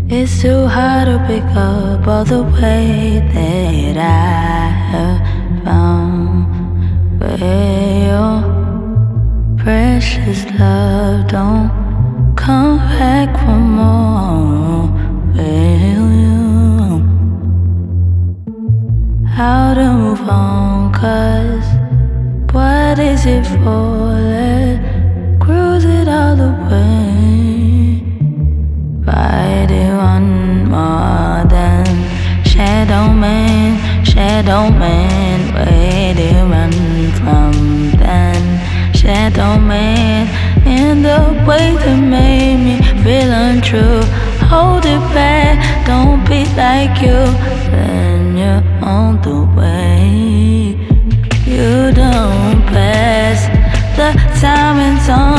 It's too hard to pick up all the way that I have found where your precious love don't come back for more. Will you? How to move on, 'cause what is it for? Let's cruise it all the way. Fight it one more than shadow man, where they run from then. Shadow man, in the way that made me feel untrue. Hold it back, don't be like you, then you're on the way. You don't pass the time and time.